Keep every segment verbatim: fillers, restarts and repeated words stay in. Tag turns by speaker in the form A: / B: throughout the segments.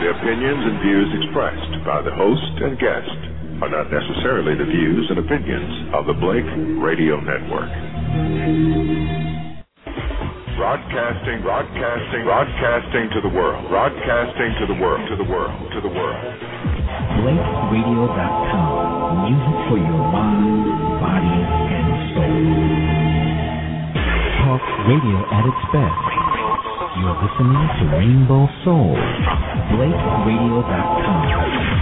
A: The opinions and views expressed by the host and guest are not necessarily the views and opinions of the Blake Radio Network. Broadcasting, broadcasting, broadcasting to the world, broadcasting to the world, to the world, to the world.
B: Blake Radio dot com, music for your mind, body, and soul. Talk radio at its best. You're listening to Rainbow Soul. Blake Radio dot com.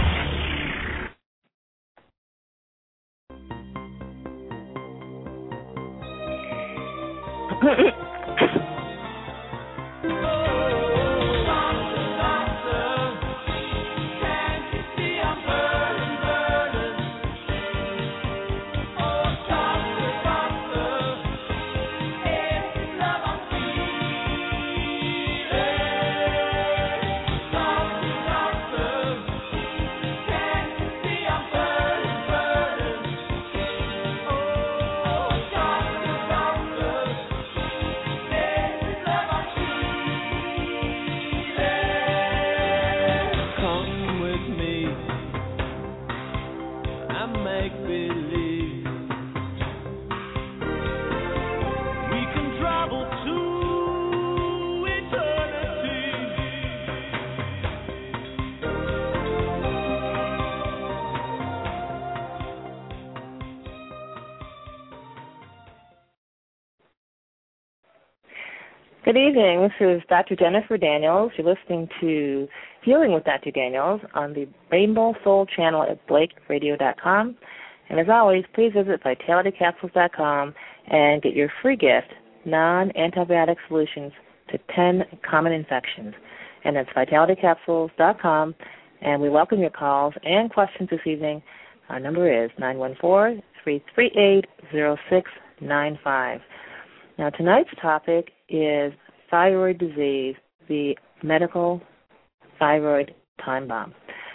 C: Good evening. This is Doctor Jennifer Daniels. You're listening to Healing with Doctor Daniels on the Rainbow Soul channel at Blake Radio dot com. And as always, please visit Vitality Capsules dot com and get your free gift, Non-Antibiotic Solutions to ten Common Infections. And that's Vitality Capsules dot com. And we welcome your calls and questions this evening. Our number is nine one four, three three eight, zero six nine five. Now, tonight's topic is thyroid disease, the medical thyroid time bomb.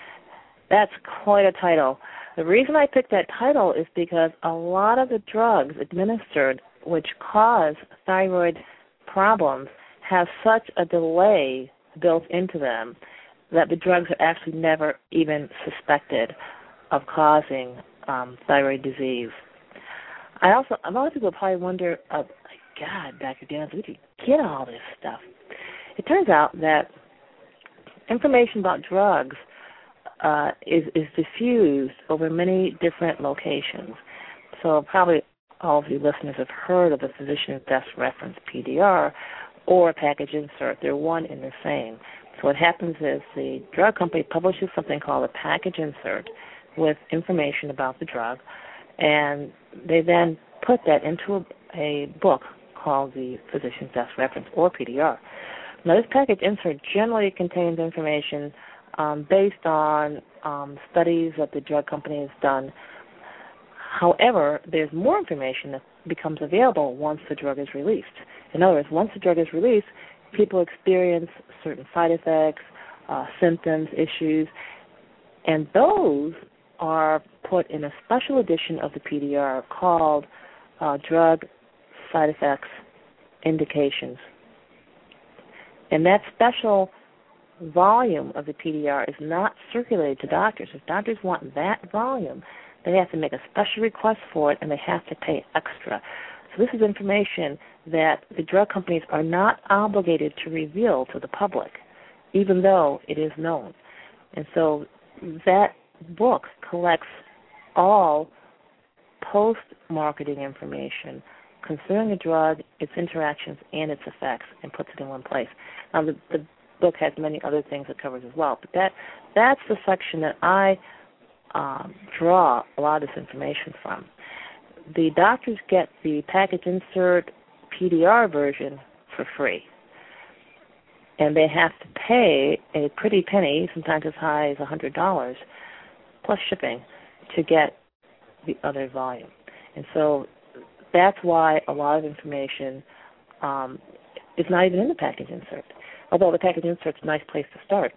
C: That's quite a title. The reason I picked that title is because a lot of the drugs administered which cause thyroid problems have such a delay built into them that the drugs are actually never even suspected of causing um, thyroid disease. I also, a lot of people probably wonder, uh, God, Doctor Daniels, where did you get all this stuff? It turns out that information about drugs uh, is, is diffused over many different locations. So probably all of you listeners have heard of the Physician's Desk Reference, P D R, or a package insert. They're one and the same. So what happens is the drug company publishes something called a package insert with information about the drug, and they then put that into a, a book called the Physician's Desk Reference, or P D R. Now, this package insert generally contains information um, based on um, studies that the drug company has done. However, there's more information that becomes available once the drug is released. In other words, once the drug is released, people experience certain side effects, uh, symptoms, issues, and those are put in a special edition of the P D R called uh, Drug Side Effects Indications. And that special volume of the P D R is not circulated to doctors. If doctors want that volume, they have to make a special request for it, and they have to pay extra. So this is information that the drug companies are not obligated to reveal to the public, even though it is known. And so that book collects all post-marketing information concerning the drug, its interactions, and its effects, and puts it in one place. Now, the, the book has many other things it covers as well, but that that's the section that I um, draw a lot of this information from. The doctors get the package insert P D R version for free, and they have to pay a pretty penny, sometimes as high as one hundred dollars, plus shipping, to get the other volume. And so that's why a lot of information um, is not even in the package insert, although the package insert is a nice place to start.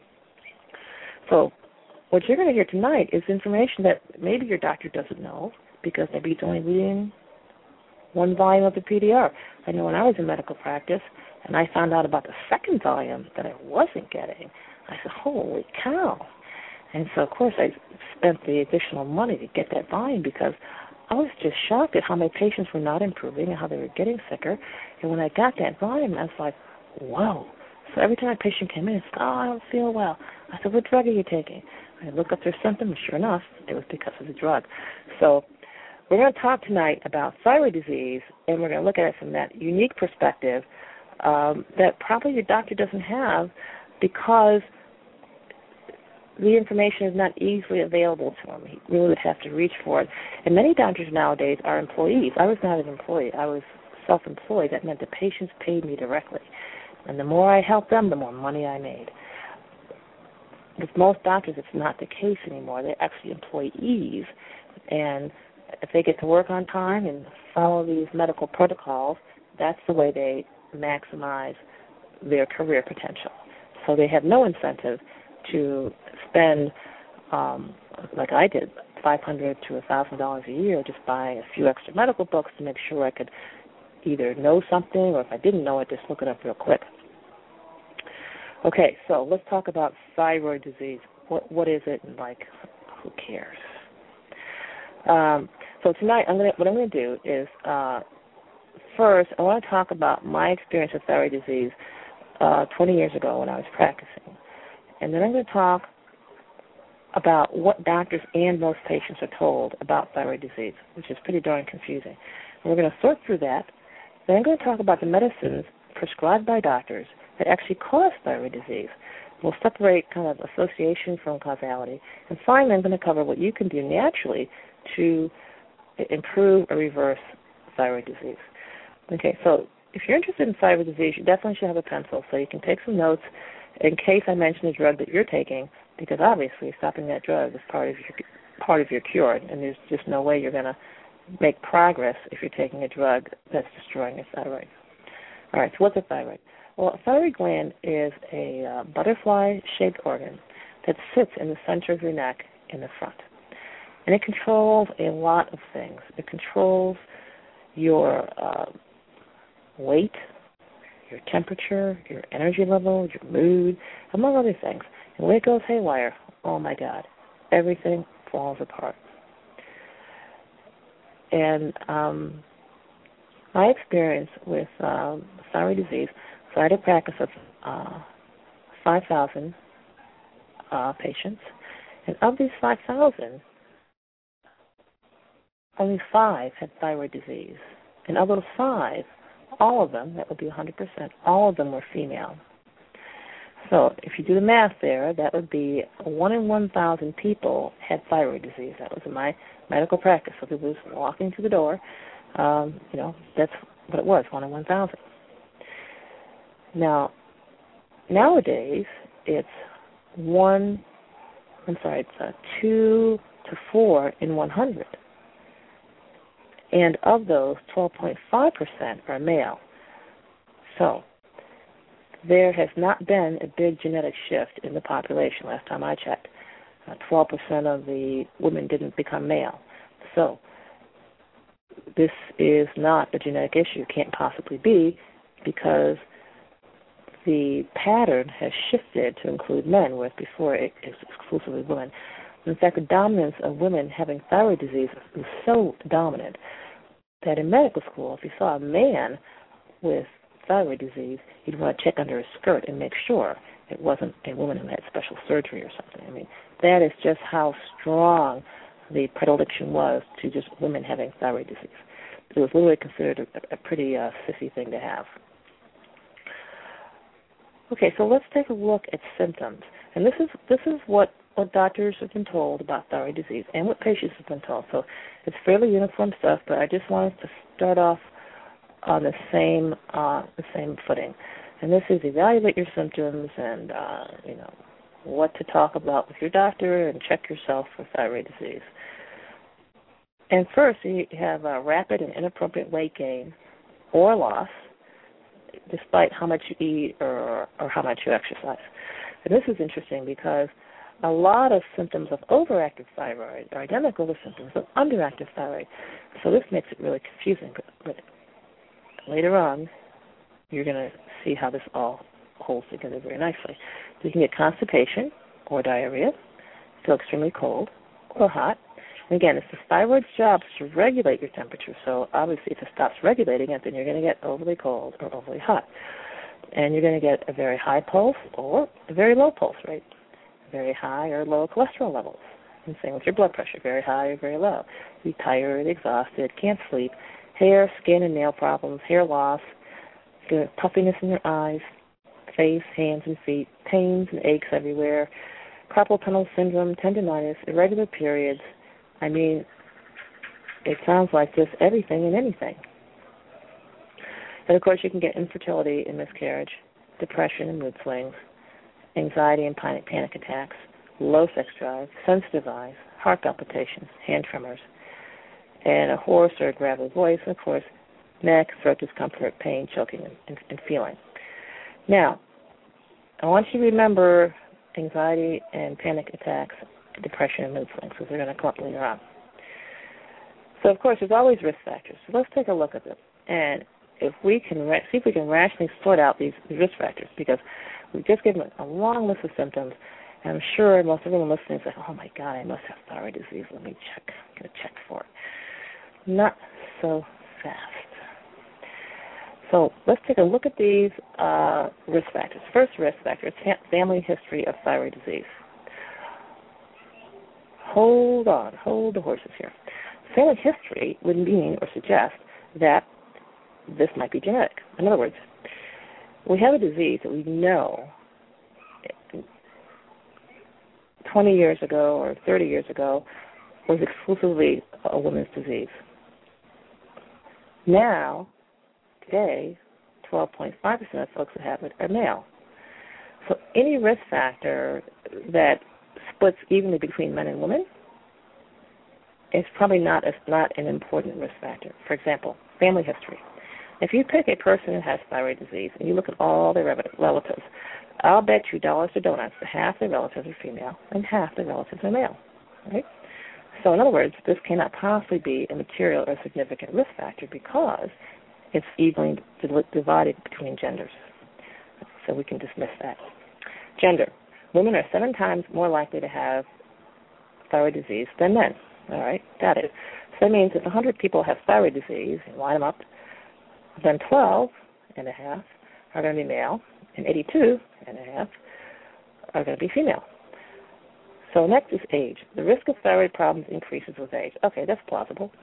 C: So what you're going to hear tonight is information that maybe your doctor doesn't know because maybe he's only reading one volume of the P D R. I know when I was in medical practice and I found out about the second volume that I wasn't getting, I said, holy cow. And so, of course, I spent the additional money to get that volume because I was just shocked at how my patients were not improving and how they were getting sicker. And when I got that volume, I was like, whoa. So every time a patient came in, it's, oh, I don't feel well. I said, what drug are you taking? I looked up their symptoms. Sure enough, it was because of the drug. So we're going to talk tonight about thyroid disease, and we're going to look at it from that unique perspective um, that probably your doctor doesn't have because the information is not easily available to him. He really would have to reach for it. And many doctors nowadays are employees. I was not an employee. I was self-employed. That meant the patients paid me directly. And the more I helped them, the more money I made. With most doctors, it's not the case anymore. They're actually employees. And if they get to work on time and follow these medical protocols, that's the way they maximize their career potential. So they have no incentive to spend, um, like I did, five hundred dollars to one thousand dollars a year just buying a few extra medical books to make sure I could either know something or if I didn't know it, just look it up real quick. Okay, so let's talk about thyroid disease. What What is it and, like, who cares? Um, so tonight, I'm gonna, what I'm going to do is, uh, first, I want to talk about my experience with thyroid disease uh, twenty years ago when I was practicing. And then I'm going to talk about what doctors and most patients are told about thyroid disease, which is pretty darn confusing. And we're going to sort through that. Then I'm going to talk about the medicines prescribed by doctors that actually cause thyroid disease. We'll separate kind of association from causality. And finally, I'm going to cover what you can do naturally to improve or reverse thyroid disease. Okay, so if you're interested in thyroid disease, you definitely should have a pencil so you can take some notes in case I mention the drug that you're taking, because obviously stopping that drug is part of your part of your cure, and there's just no way you're going to make progress if you're taking a drug that's destroying your thyroid. All right, so what's a thyroid? Well, a thyroid gland is a uh, butterfly-shaped organ that sits in the center of your neck in the front. And it controls a lot of things. It controls your uh, weight, your temperature, your energy level, your mood, among other things. And when it goes haywire, oh my God, everything falls apart. And um, my experience with um, thyroid disease, so I had a practice of uh, five thousand uh, patients, and of these five thousand, only five had thyroid disease. And of those five, all of them, that would be one hundred percent, all of them were female. So if you do the math there, that would be one in one thousand people had thyroid disease. That was in my medical practice. So people was walking through the door, um, you know, that's what it was, one in one thousand. Now, nowadays, it's one, I'm sorry, it's uh, two to four in one hundred. And of those, twelve point five percent are male. So there has not been a big genetic shift in the population last time I checked. Uh, twelve percent of the women didn't become male. So this is not a genetic issue. Can't possibly be, because the pattern has shifted to include men, whereas before it was exclusively women. In fact, the dominance of women having thyroid disease is so dominant that in medical school, if you saw a man with thyroid disease, you'd want to check under his skirt and make sure it wasn't a woman who had special surgery or something. I mean, that is just how strong the predilection was to just women having thyroid disease. It was literally considered a, a pretty uh, sissy thing to have. Okay, so let's take a look at symptoms. And this is this is what, what doctors have been told about thyroid disease and what patients have been told. So it's fairly uniform stuff, but I just wanted to start off on the same uh, the same footing. And this is evaluate your symptoms and, uh, you know, what to talk about with your doctor and check yourself for thyroid disease. And first, you have a rapid and inappropriate weight gain or loss, despite how much you eat or, or how much you exercise. And this is interesting because a lot of symptoms of overactive thyroid are identical to symptoms of underactive thyroid. So this makes it really confusing. But, but later on, you're going to see how this all holds together very nicely. You can get constipation or diarrhea, feel extremely cold or hot. And again, it's the thyroid's job to regulate your temperature. So obviously if it stops regulating it, then you're going to get overly cold or overly hot. And you're going to get a very high pulse or a very low pulse rate, very high or low cholesterol levels. And same with your blood pressure, very high or very low. You're tired, exhausted, can't sleep, hair, skin, and nail problems, hair loss, puffiness in your eyes, face, hands, and feet, pains and aches everywhere, carpal tunnel syndrome, tendonitis, irregular periods. I mean, it sounds like just everything and anything. And, of course, you can get infertility and miscarriage, depression and mood swings, anxiety and panic, panic attacks, low sex drive, sensitive eyes, heart palpitations, hand tremors, and a hoarse or gravelly voice, and, of course, neck, throat discomfort, pain, choking, and, and, and feeling. Now, I want you to remember anxiety and panic attacks, depression and mood swings, because they're going to come up later on. So, of course, there's always risk factors. So let's take a look at them. And if we can ra- see if we can rationally sort out these, these risk factors, because we've just given a long list of symptoms, and I'm sure most everyone listening is like, oh, my God, I must have thyroid disease. Let me check. I'm going to check for it. Not so fast. So let's take a look at these uh, risk factors. First risk factor is family history of thyroid disease. Hold on, hold the horses here. Family history would mean or suggest that this might be genetic. In other words, we have a disease that we know twenty years ago or thirty years ago was exclusively a woman's disease. Now, today, twelve point five percent of folks that have it are male. So any risk factor that splits evenly between men and women is probably not a, not an important risk factor. For example, family history. If you pick a person who has thyroid disease and you look at all their relatives, I'll bet you dollars to donuts that half their relatives are female and half their relatives are male. Right? So in other words, this cannot possibly be a material or significant risk factor because it's evenly divided between genders. So we can dismiss that. Gender. Women are seven times more likely to have thyroid disease than men. All right, got it. So that means if one hundred people have thyroid disease, and line them up, then twelve and a half are going to be male, and eighty-two and a half are going to be female. So next is age. The risk of thyroid problems increases with age. Okay, that's plausible.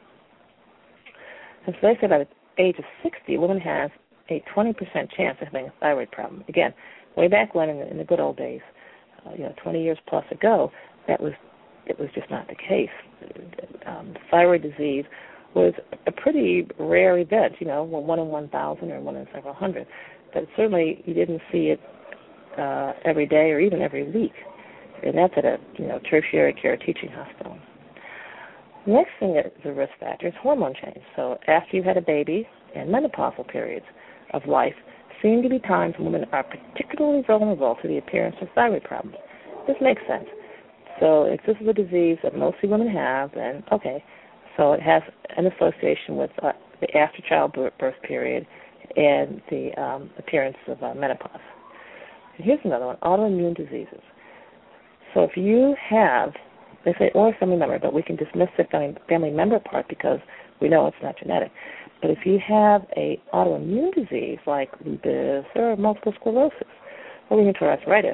C: And so they say by the age of sixty, a woman has a twenty percent chance of having a thyroid problem. Again, way back when in the, in the good old days, uh, you know, twenty years plus ago, that was it was just not the case. Um, thyroid disease was a pretty rare event, you know, one in one thousand or one in several hundred. But certainly you didn't see it uh, every day or even every week. And that's at a you know tertiary care teaching hospital. Next thing that is a risk factor is hormone change. So after you've had a baby and menopausal periods of life seem to be times when women are particularly vulnerable to the appearance of thyroid problems. This makes sense. So if this is a disease that mostly women have, then okay. So it has an association with uh, the after childbirth period and the um, appearance of uh, menopause. And here's another one, autoimmune diseases. So if you have, they say, or a family member, but we can dismiss the family, family member part because we know it's not genetic. But if you have a autoimmune disease like lupus or multiple sclerosis or rheumatoid arthritis,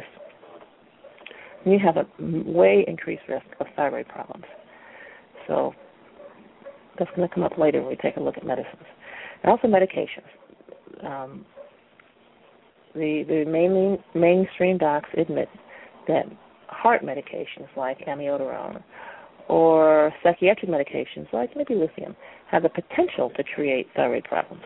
C: you have a way increased risk of thyroid problems. So that's going to come up later when we take a look at medicines. And also medications. Um, the the mainly, mainstream docs admit that heart medications like amiodarone or psychiatric medications like maybe lithium have the potential to create thyroid problems.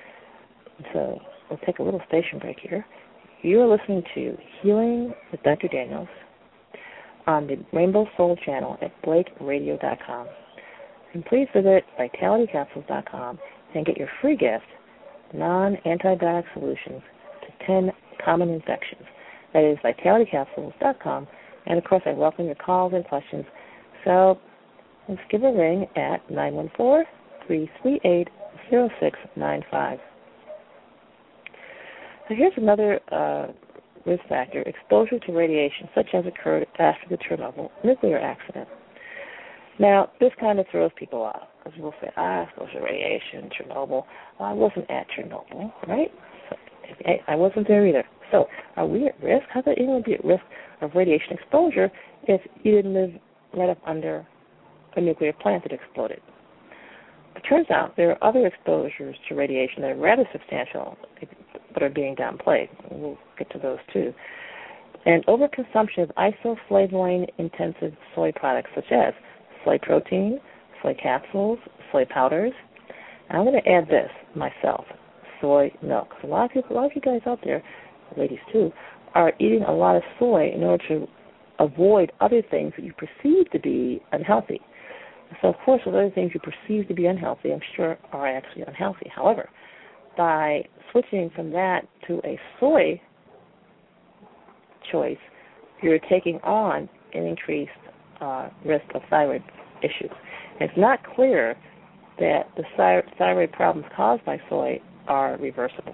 C: So we'll take a little station break here. You are listening to Healing with Doctor Daniels on the Rainbow Soul channel at blake radio dot com. And please visit vitality capsules dot com and get your free gift, non-antibiotic solutions to ten common infections. That is vitality capsules dot com. And, of course, I welcome your calls and questions. So let's give a ring at nine one four, three three eight, zero six nine five. So here's another uh, risk factor, exposure to radiation, such as occurred after the Chernobyl nuclear accident. Now, this kind of throws people off, because people say, ah, exposure to radiation, Chernobyl. Well, I wasn't at Chernobyl, right? So, I wasn't there either. So, are we at risk? How could anyone be at risk of radiation exposure if you didn't live right up under a nuclear plant that exploded? It turns out there are other exposures to radiation that are rather substantial, but are being downplayed. We'll get to those too. And overconsumption of isoflavonoid-intensive soy products such as soy protein, soy capsules, soy powders. And I'm going to add this myself, soy milk. So a lot of people, a lot of you guys out there, ladies too, are eating a lot of soy in order to avoid other things that you perceive to be unhealthy. So, of course, with other things you perceive to be unhealthy, I'm sure are actually unhealthy. However, by switching from that to a soy choice, you're taking on an increased uh, risk of thyroid issues. And it's not clear that the thyroid problems caused by soy are reversible.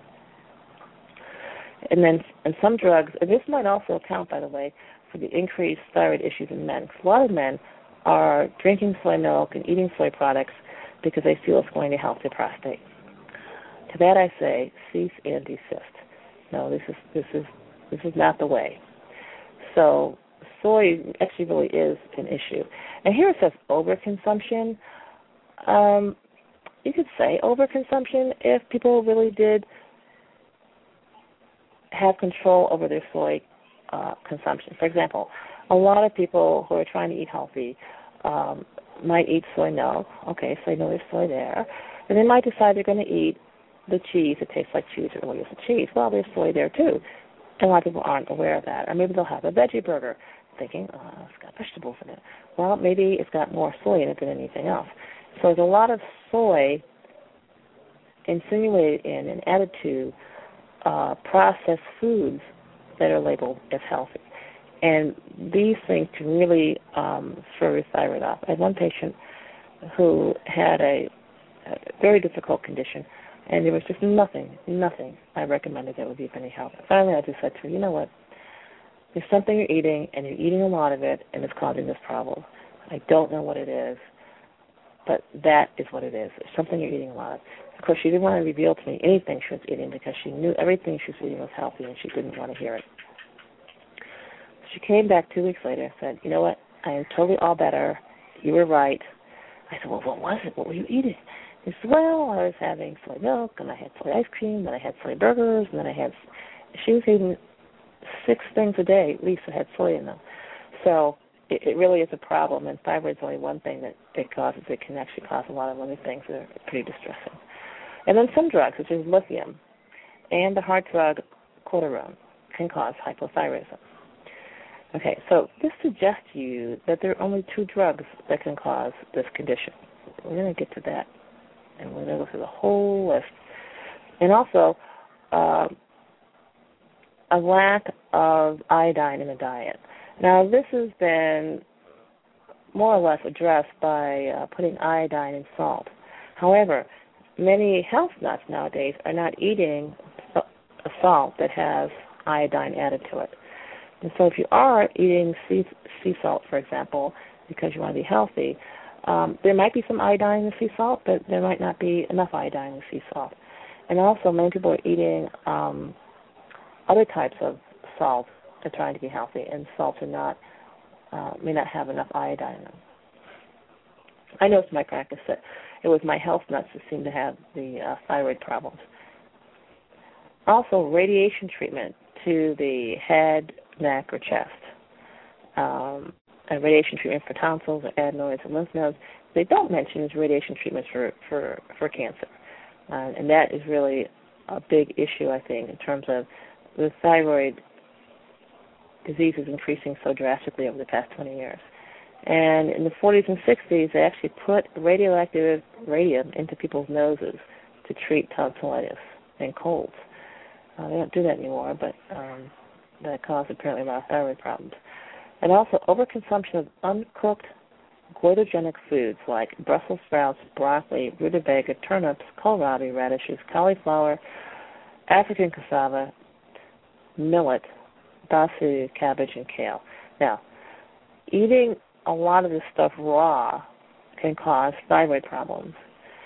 C: And then, and some drugs, and this might also account, by the way, for the increased thyroid issues in men. Because a lot of men are drinking soy milk and eating soy products because they feel it's going to help their prostate. To that I say, cease and desist. No, this is this is this is not the way. So soy actually really is an issue. And here it says overconsumption. Um, you could say overconsumption if people really did have control over their soy uh, consumption. For example, a lot of people who are trying to eat healthy um, might eat soy milk. Okay, so they know there's soy there. And they might decide they're going to eat the cheese that tastes like cheese or really isn't cheese. Well, there's soy there too. And a lot of people aren't aware of that. Or maybe they'll have a veggie burger thinking, oh, it's got vegetables in it. Well, maybe it's got more soy in it than anything else. So there's a lot of soy insinuated in and added to uh, processed foods that are labeled as healthy. And these things can really um, throw your thyroid off. I had one patient who had a, a very difficult condition, and there was just nothing, nothing I recommended that would be of any help. Finally, I just said to her, you know what, there's something you're eating, and you're eating a lot of it, and it's causing this problem. I don't know what it is, but that is what it is. It's something you're eating a lot of. Of course, she didn't want to reveal to me anything she was eating because she knew everything she was eating was healthy, and she didn't want to hear it. She came back two weeks later and said, you know what, I am totally all better. You were right. I said, well, what was it? What were you eating? He said, well, I was having soy milk, and I had soy ice cream, then I had soy burgers, and then I had, she was eating six things a day, at least, that had soy in them. So it, it really is a problem, and thyroid is only one thing that it causes. It can actually cause a lot of other things that are pretty distressing. And then some drugs, such as lithium, and the heart drug cortisone, can cause hypothyroidism. Okay, so this suggests to you that there are only two drugs that can cause this condition. We're going to get to that, and we're going to go through the whole list. And also, uh, a lack of iodine in the diet. Now, this has been more or less addressed by uh, putting iodine in salt. However, many health nuts nowadays are not eating a salt that has iodine added to it. And so if you are eating sea, sea salt, for example, because you want to be healthy, um, there might be some iodine in the sea salt, but there might not be enough iodine in the sea salt. And also, many people are eating um, other types of salt are trying to be healthy, and salts are not, uh, may not have enough iodine in them. I noticed in my practice that it was my health nuts that seemed to have the uh, thyroid problems. Also, radiation treatment to the head, neck, or chest. Um, and radiation treatment for tonsils or adenoids or lymph nodes. They don't mention is radiation treatment for, for, for cancer. Uh, and that is really a big issue, I think, in terms of the thyroid disease is increasing so drastically over the past twenty years. And in the forties and sixties, they actually put radioactive radium into people's noses to treat tonsillitis and colds. Uh, they don't do that anymore, but um, that caused apparently a lot of thyroid problems. And also overconsumption of uncooked goitrogenic foods like Brussels sprouts, broccoli, rutabaga, turnips, kohlrabi, radishes, cauliflower, African cassava, millet, basil, cabbage, and kale. Now, eating a lot of this stuff raw can cause thyroid problems.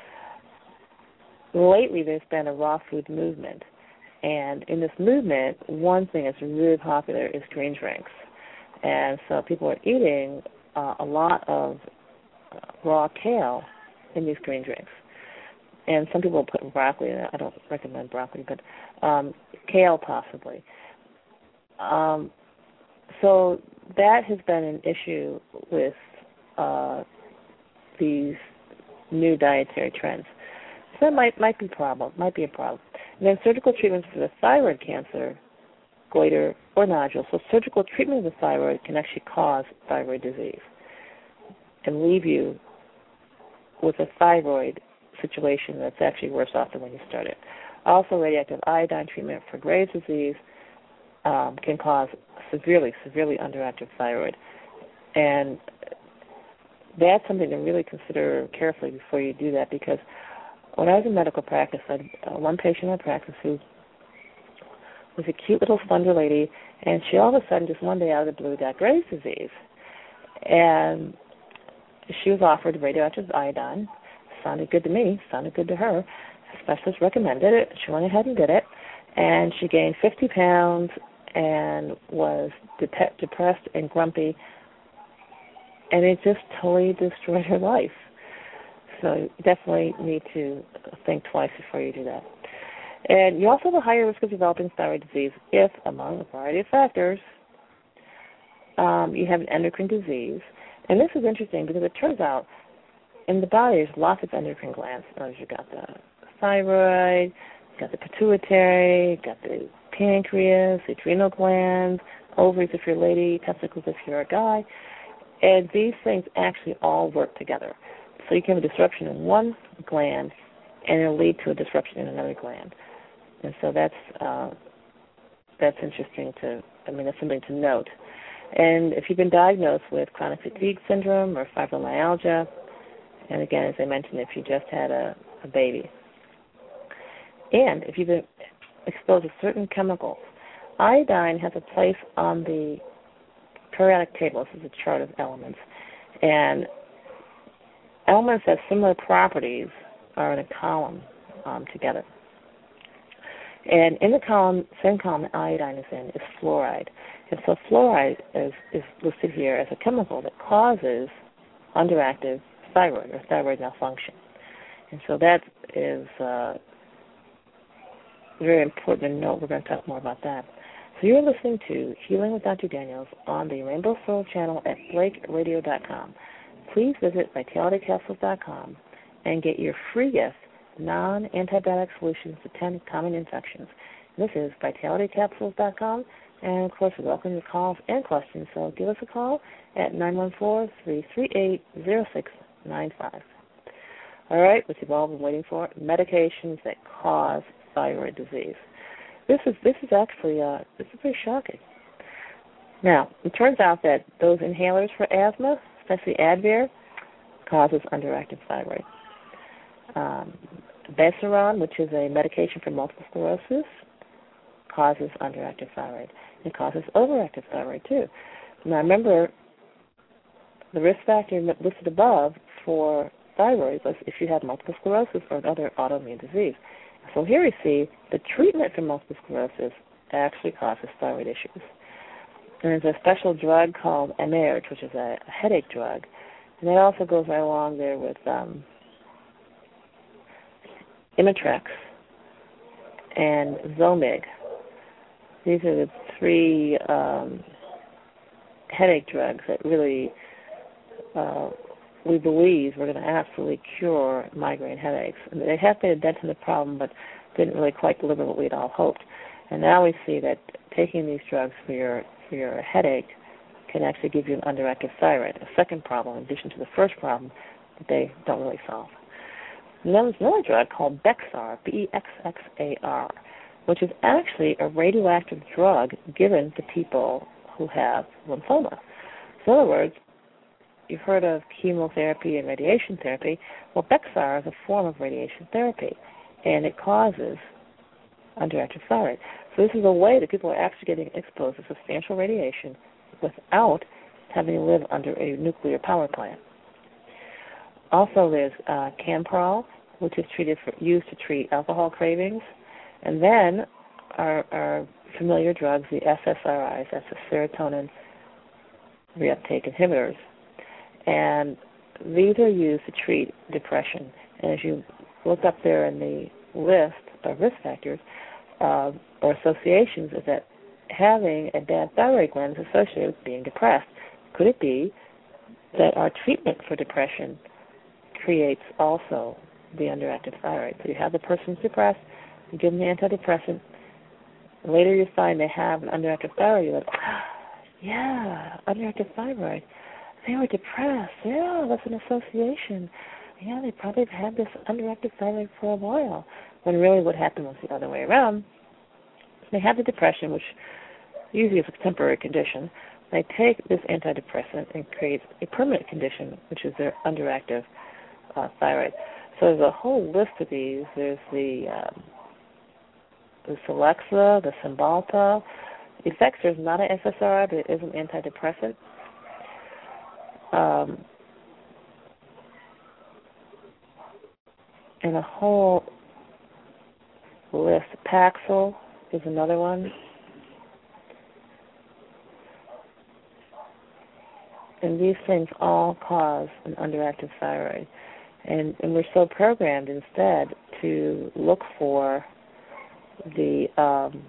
C: Lately, there's been a raw food movement, and in this movement, one thing that's really popular is green drinks. And so people are eating uh, a lot of uh, raw kale in these green drinks. And some people put broccoli in it. I don't recommend broccoli, but um, kale possibly. Um, so that has been an issue with uh, these new dietary trends. So that might might be a problem. Might be a problem. And then surgical treatments for the thyroid cancer, goiter, or nodule. So surgical treatment of the thyroid can actually cause thyroid disease and leave you with a thyroid situation that's actually worse off than when you started. Also, radioactive iodine treatment for Graves' disease um, can cause severely, severely underactive thyroid. And that's something to really consider carefully before you do that, because when I was in medical practice, I had uh, one patient in my practice who was a cute little slender lady, and she all of a sudden, just one day out of the blue, got Graves' disease. And she was offered radioactive iodine. Sounded good to me, sounded good to her. A specialist recommended it. She went ahead and did it, and she gained fifty pounds and was de- depressed and grumpy, and it just totally destroyed her life. So you definitely need to think twice before you do that. And you also have a higher risk of developing thyroid disease if, among a variety of factors, um, you have an endocrine disease. And this is interesting because it turns out in the body there's lots of endocrine glands. You've got the thyroid, you've got the pituitary, you've got the pancreas, the adrenal glands, ovaries if you're a lady, testicles if you're a guy. And these things actually all work together. So you can have a disruption in one gland, and it'll lead to a disruption in another gland. And so that's uh, that's interesting to, I mean, that's something to note. And if you've been diagnosed with chronic fatigue syndrome or fibromyalgia, and again, as I mentioned, if you just had a, a baby, and if you've been exposed to certain chemicals, iodine has a place on the periodic table. This is a chart of elements. And elements that have similar properties are in a column um, together. And in the column, same column that iodine is in, is fluoride. And so fluoride is, is listed here as a chemical that causes underactive thyroid or thyroid malfunction. And so that is uh, very important to note. We're going to talk more about that. So you're listening to Healing with Doctor Daniels on the Rainbow Soul channel at blake radio dot com. Please visit vitality capsules dot com and get your free gift, non-antibiotic solutions to ten common infections. This is vitality capsules dot com, and, of course, we welcome your calls and questions, so give us a call at nine one four, three three eight, zero six nine five. All right, what you've all been waiting for, medications that cause thyroid disease. This is this is actually uh, this is very shocking. Now, it turns out that those inhalers for asthma, especially Advair, causes underactive thyroid. Um, Besaron, which is a medication for multiple sclerosis, causes underactive thyroid. It causes overactive thyroid, too. Now, remember, the risk factor listed above for thyroid was if you have multiple sclerosis or other autoimmune disease. So here we see the treatment for multiple sclerosis actually causes thyroid issues. And there's a special drug called Emerge, which is a headache drug. And that also goes right along there with um, Imitrex and Zomig. These are the three um, headache drugs that really, uh, we believe, we're going to absolutely cure migraine headaches. And they have been a dent in the problem, but didn't really quite deliver what we'd all hoped. And now we see that taking these drugs for your for your headache can actually give you an underactive thyroid, a second problem in addition to the first problem that they don't really solve. And then there's another drug called Bexxar, B E X X A R, which is actually a radioactive drug given to people who have lymphoma. So in other words, you've heard of chemotherapy and radiation therapy. Well, Bexxar is a form of radiation therapy, and it causes underactive thyroid. So this is a way that people are actually getting exposed to substantial radiation without having to live under a nuclear power plant. Also, there's uh, Camprol, which is treated for, used to treat alcohol cravings. And then our, our familiar drugs, the S S R Is, that's the serotonin reuptake inhibitors. And these are used to treat depression. And as you look up there in the list of risk factors uh, or associations, is that having a bad thyroid gland is associated with being depressed. Could it be that our treatment for depression creates also the underactive thyroid? So you have the person's depressed, you give them the antidepressant, and later you find they have an underactive thyroid. You're like, ah, yeah, underactive thyroid. They were depressed. Yeah, that's an association. Yeah, they probably have had this underactive thyroid for a while. When really what happened was the other way around. They had the depression, which usually is a temporary condition. They take this antidepressant and create a permanent condition, which is their underactive uh, thyroid. So there's a whole list of these. There's the um, the Celexa, the Cymbalta. Effexor is not an S S R I, but it is an antidepressant. Um, and a whole list. Paxil is another one. And these things all cause an underactive thyroid. And, and we're so programmed instead to look for the um,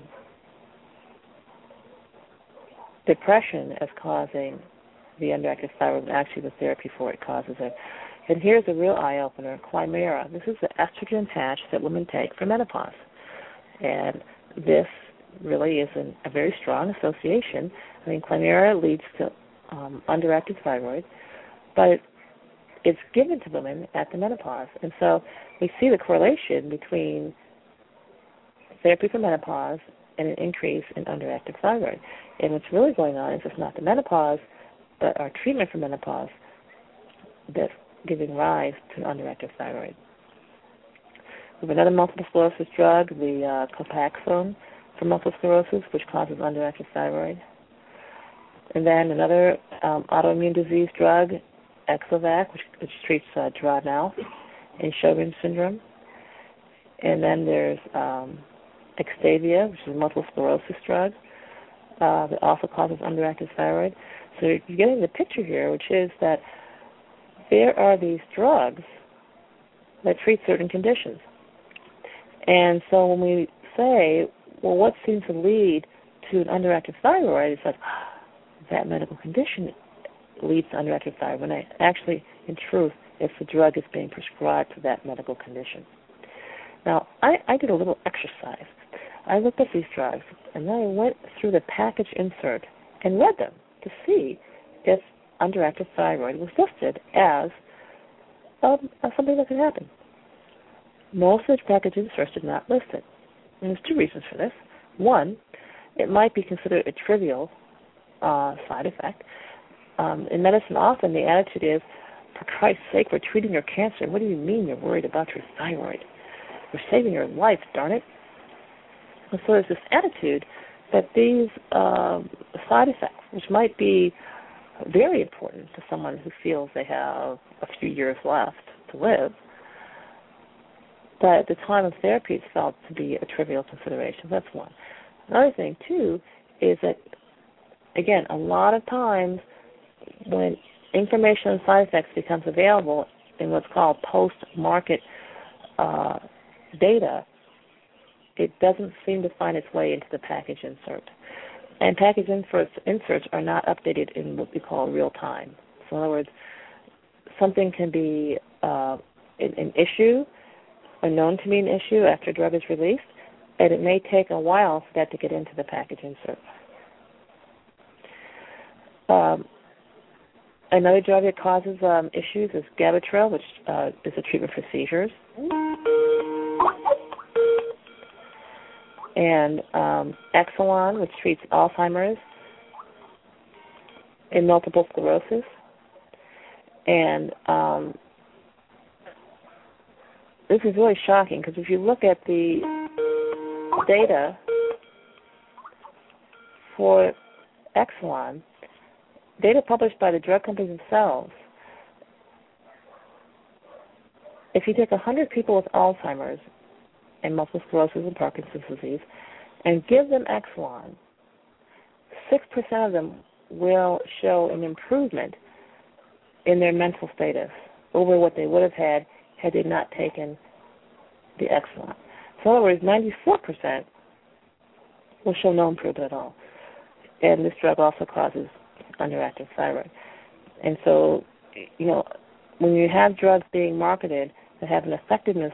C: depression as causing the underactive thyroid, and actually the therapy for it causes it. And here's a real eye-opener, Climera. This is the estrogen patch that women take for menopause. And this really is an, a very strong association. I mean, Climera leads to um, underactive thyroid, but it's given to women at the menopause. And so we see the correlation between therapy for menopause and an increase in underactive thyroid. And what's really going on is it's not the menopause, but our treatment for menopause that's giving rise to an underactive thyroid. We have another multiple sclerosis drug, the uh, Copaxone for multiple sclerosis, which causes underactive thyroid. And then another um, autoimmune disease drug, Exovac, which, which treats uh, dry mouth and Sjogren's syndrome. And then there's um, Extavia, which is a multiple sclerosis drug uh, that also causes underactive thyroid. So you're getting the picture here, which is that there are these drugs that treat certain conditions. And so when we say, well, what seems to lead to an underactive thyroid, it's like, that medical condition leads to underactive thyroid, when I, actually, in truth, it's the drug is being prescribed for that medical condition. Now, I, I did a little exercise. I looked at these drugs, and then I went through the package insert and read them to see if underactive thyroid was listed as um, something that could happen. Most of the package inserts did not list it. And there's two reasons for this. One, it might be considered a trivial uh, side effect. Um, in medicine, often the attitude is, for Christ's sake, we're treating your cancer. What do you mean you're worried about your thyroid? We're saving your life, darn it. And so there's this attitude that these um, side effects, which might be very important to someone who feels they have a few years left to live, but at the time of therapy it's felt to be a trivial consideration. That's one. Another thing, too, is that, again, a lot of times when information on side effects becomes available in what's called post-market uh, data, it doesn't seem to find its way into the package insert. And package inserts, inserts are not updated in what we call real time. So in other words, something can be uh, an, an issue, or known to be an issue after a drug is released, and it may take a while for that to get into the package insert. Um, another drug that causes um, issues is Gabotril, which uh, is a treatment for seizures. And um, Exelon, which treats Alzheimer's and multiple sclerosis. And um, this is really shocking because if you look at the data for Exelon, data published by the drug companies themselves, if you take one hundred people with Alzheimer's and multiple sclerosis and Parkinson's disease and give them Exelon, six percent of them will show an improvement in their mental status over what they would have had had they not taken the Exelon. So in other words, ninety-four percent will show no improvement at all. And this drug also causes underactive thyroid. And so, you know, when you have drugs being marketed that have an effectiveness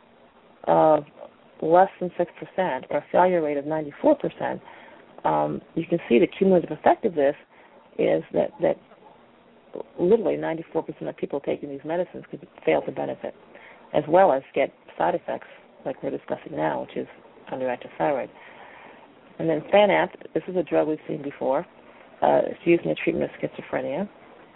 C: of less than six percent or a failure rate of ninety-four percent, um, you can see the cumulative effect of this is that, that literally ninety-four percent of people taking these medicines could fail to benefit, as well as get side effects like we're discussing now, which is underactive thyroid. And then Fanapt, this is a drug we've seen before. Uh, it's used in the treatment of schizophrenia.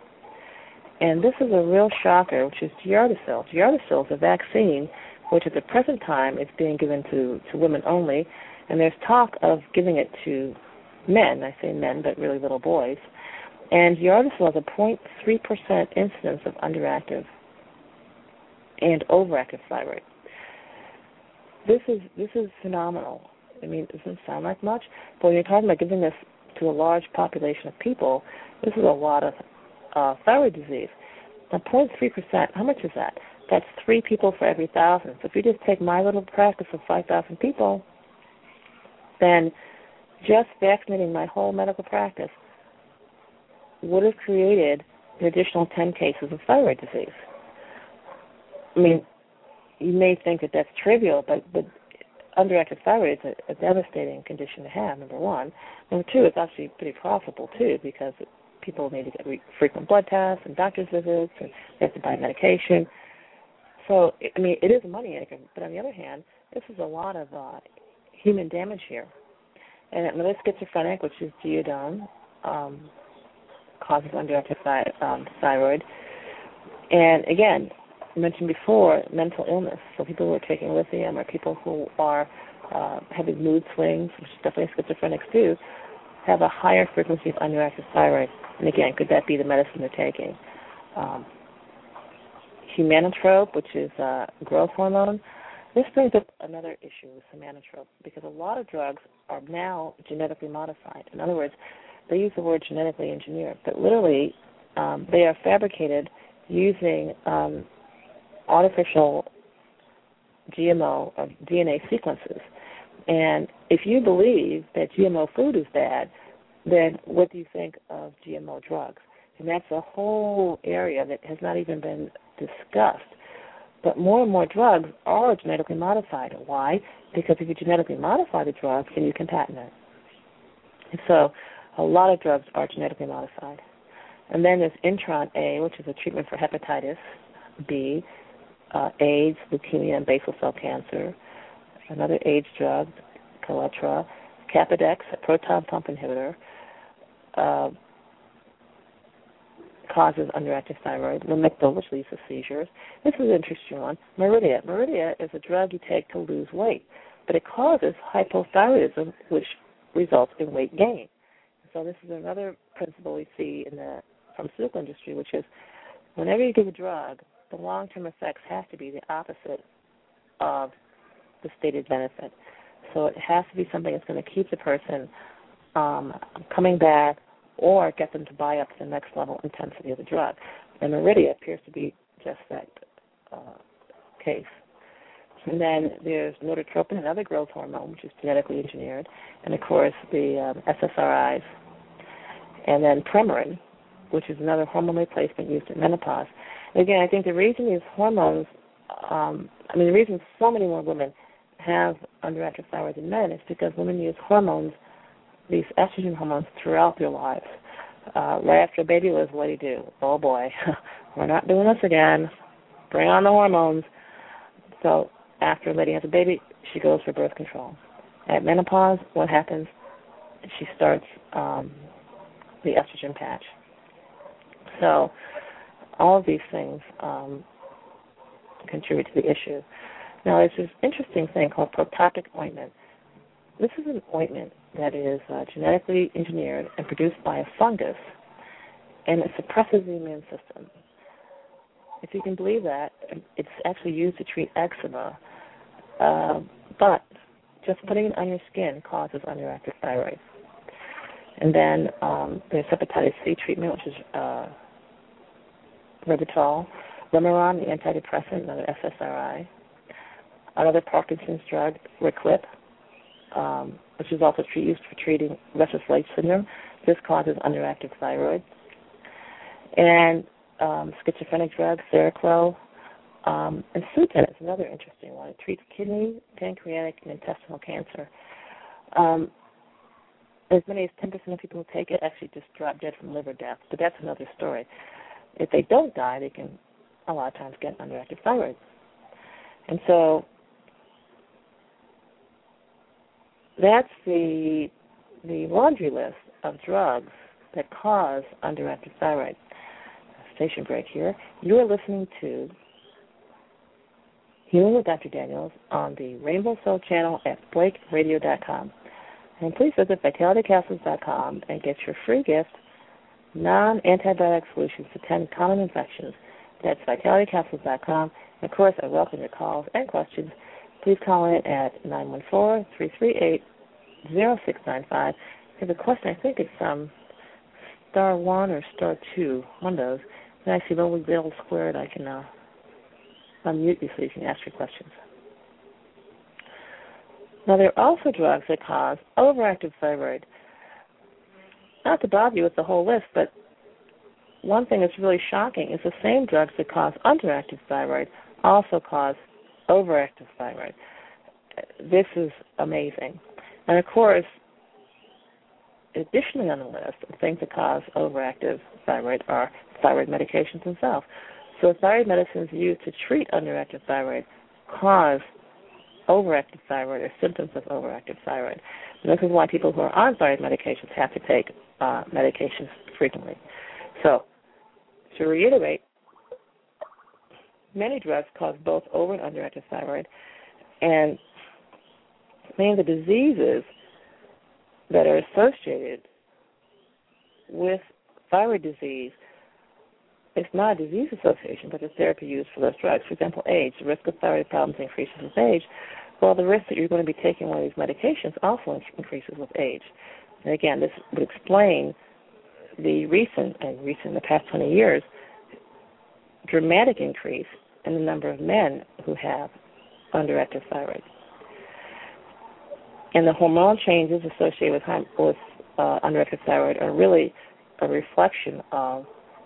C: And this is a real shocker, which is Gardasil. Gardasil is a vaccine which at the present time is being given to, to women only, and there's talk of giving it to men. I say men, but really little boys. And Gardasil has a zero point three percent incidence of underactive and overactive thyroid. This is this is phenomenal. I mean, it doesn't sound like much, but when you're talking about giving this to a large population of people, this is a lot of uh, thyroid disease. Now, zero point three percent, how much is that? That's three people for every thousand. So if you just take my little practice of five thousand people, then just vaccinating my whole medical practice would have created an additional ten cases of thyroid disease. I mean, you may think that that's trivial, but, but underactive thyroid is a, a devastating condition to have, number one. Number two, it's actually pretty profitable, too, because people need to get re- frequent blood tests and doctor's visits, and they have to buy medication. So, I mean, it is a money maker, but on the other hand, this is a lot of uh, human damage here. And another schizophrenic, which is Geodone, um, causes underactive thi- um, thyroid. And again, I mentioned before, mental illness. So people who are taking lithium or people who are uh, having mood swings, which definitely schizophrenics do, have a higher frequency of underactive thyroid. And again, could that be the medicine they're taking? Um, Humanotrope, which is uh, growth hormone. This brings up another issue with Humanotrope because a lot of drugs are now genetically modified. In other words, they use the word genetically engineered, but literally um, they are fabricated using um, artificial G M O or D N A sequences. And if you believe that G M O food is bad, then what do you think of G M O drugs? And that's a whole area that has not even been discussed. But more and more drugs are genetically modified. Why? Because if you genetically modify the drug, then you can patent it. And so a lot of drugs are genetically modified. And then there's Intron A, which is a treatment for hepatitis B, uh, AIDS, leukemia, and basal cell cancer. Another AIDS drug, Kaletra, Capodex, a proton pump inhibitor, uh, causes underactive thyroid. Lamictal, which leads to seizures. This is an interesting one. Meridia. Meridia is a drug you take to lose weight, but it causes hypothyroidism, which results in weight gain. So this is another principle we see in the pharmaceutical industry, which is whenever you give a drug, the long-term effects have to be the opposite of the stated benefit. So it has to be something that's going to keep the person um, coming back or get them to buy up to the next level intensity of the drug. And Meridia appears to be just that uh, case. And then there's Norditropin, another growth hormone, which is genetically engineered, and, of course, the um, S S R Is. And then Premarin, which is another hormone replacement used in menopause. And again, I think the reason these hormones, um, I mean, the reason so many more women have underactive thyroid than men is because women use hormones, these estrogen hormones, throughout their lives. Uh, right after a baby was, what do you do? Oh, boy, we're not doing this again. Bring on the hormones. So after a lady has a baby, she goes for birth control. At menopause, what happens? She starts um, the estrogen patch. So all of these things um, contribute to the issue. Now, there's this interesting thing called protopic ointment. This is an ointment that is uh, genetically engineered and produced by a fungus, and it suppresses the immune system. If you can believe that, it's actually used to treat eczema, uh, but just putting it on your skin causes underactive thyroid. And then um, there's hepatitis C treatment, which is uh, Ribitol, Remeron, the antidepressant, another S S R I, another Parkinson's drug, Riclip, um, which is also treat, used for treating restless leg syndrome. This causes underactive thyroid. And um, schizophrenic drug, Seroquel, um, and Sutent is another interesting one. It treats kidney, pancreatic, and intestinal cancer. Um, as many as ten percent of people who take it actually just drop dead from liver death, but that's another story. If they don't die, they can a lot of times get underactive thyroid. And so that's the the laundry list of drugs that cause underactive thyroid. Station break here. You are listening to Healing with Doctor Daniels on the Rainbow Soul channel at blake radio dot com. And please visit vitality capsules dot com and get your free gift, non-antibiotic solutions to ten common infections. That's vitality capsules dot com. And of course, I welcome your calls and questions. Please call in at nine one four, three three eight, zero six nine five. If you have a question, I think it's um, star one or star two, one of those. And I see the little bill squared. I can uh, unmute you so you can ask your questions. Now, there are also drugs that cause overactive thyroid. Not to bother you with the whole list, but one thing that's really shocking is the same drugs that cause underactive thyroid also cause overactive thyroid. This is amazing. And, of course, additionally on the list of things that cause overactive thyroid are thyroid medications themselves. So thyroid medicines used to treat underactive thyroid cause overactive thyroid or symptoms of overactive thyroid. And this is why people who are on thyroid medications have to take uh, medications frequently. So, to reiterate, many drugs cause both over and underactive thyroid, and many of the diseases that are associated with thyroid disease, it's not a disease association, but a therapy used for those drugs. For example, AIDS, the risk of thyroid problems increases with age. Well, the risk that you're going to be taking one of these medications also increases with age. And again, this would explain the recent, and recent in the past twenty years, dramatic increase in the number of men who have underactive thyroid. And the hormonal changes associated with, with uh, underactive thyroid are really a reflection of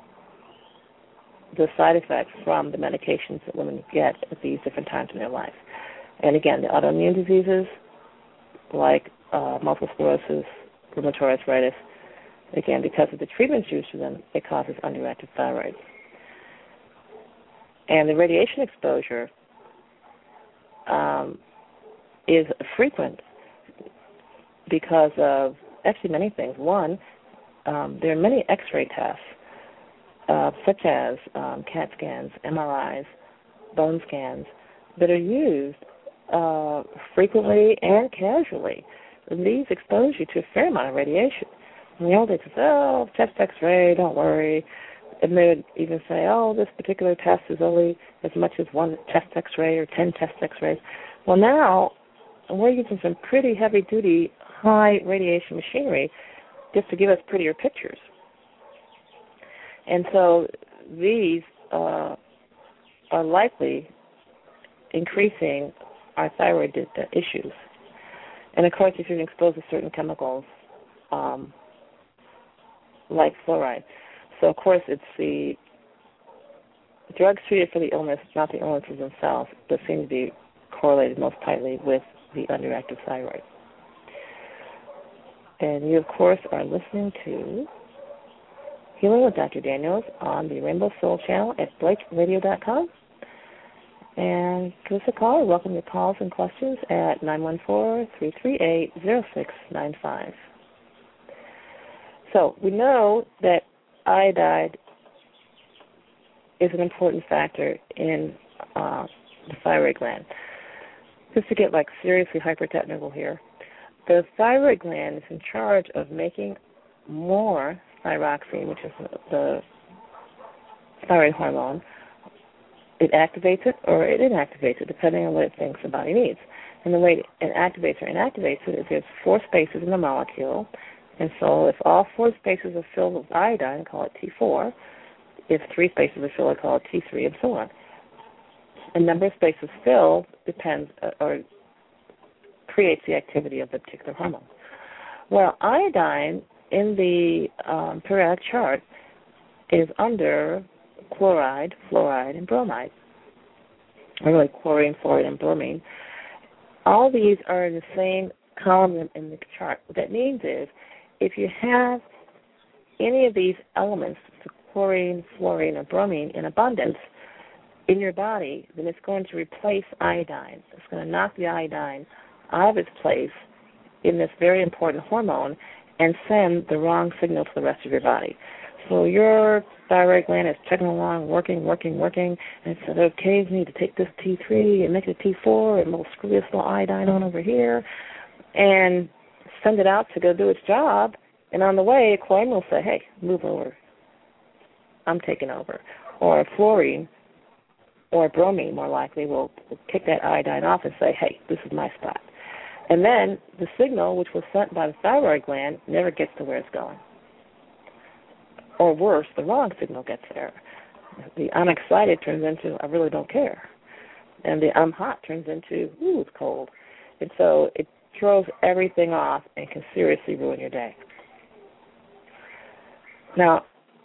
C: the side effects from the medications that women get at these different times in their life. And again, the autoimmune diseases like uh, multiple sclerosis, rheumatoid arthritis, again, because of the treatments used for them, it causes underactive thyroid. And the radiation exposure um, is frequent because of actually many things. One, um, there are many X-ray tests, uh, such as um, CAT scans, M R Is, bone scans, that are used uh, frequently and casually. And these expose you to a fair amount of radiation. And the old days would say, oh, chest X-ray, don't worry. And they would even say, oh, this particular test is only as much as one chest X-ray or ten chest X-rays. Well, now we're using some pretty heavy-duty, high radiation machinery just to give us prettier pictures. And so these uh, are likely increasing our thyroid issues. And, of course, if you're exposed to certain chemicals um, like fluoride. So, of course, it's the drugs treated for the illness, not the illnesses themselves, that seem to be correlated most tightly with the underactive thyroid. And you, of course, are listening to Healing with Doctor Daniels on the Rainbow Soul channel at blake radio dot com. And give us a call. We welcome your calls and questions at nine one four, three three eight, zero six nine five. So we know that iodide is an important factor in uh, the thyroid gland. Just to get like seriously hyper-technical here, the thyroid gland is in charge of making more thyroxine, which is the thyroid hormone. It activates it or it inactivates it, depending on what it thinks the body needs. And the way it activates or inactivates it is there's four spaces in the molecule. And so if all four spaces are filled with iodine, call it T four. If three spaces are filled, call it T three, and so on. The number of spaces filled depends uh, or creates the activity of the particular hormone. Well, iodine in the um, periodic chart is under chloride, fluoride, and bromide, or really chlorine, fluoride, and bromine. All these are in the same column in, in the chart. What that means is if you have any of these elements, the chlorine, fluorine, or bromine, in abundance in your body, then it's going to replace iodine. It's going to knock the iodine out of its place in this very important hormone and send the wrong signal to the rest of your body. So your thyroid gland is chugging along, working, working, working, and it says, okay, you need to take this T three and make it a T four, and we'll screw this little iodine on over here, and send it out to go do its job. And on the way, chlorine will say, hey, move over. I'm taking over. Or fluorine or bromine, more likely, will kick that iodine off and say, hey, this is my spot. And then the signal, which was sent by the thyroid gland, never gets to where it's going. Or worse, the wrong signal gets there. The I'm excited turns into I really don't care. And the I'm hot turns into, ooh, it's cold. And so it throws everything off and can seriously ruin your day. Now,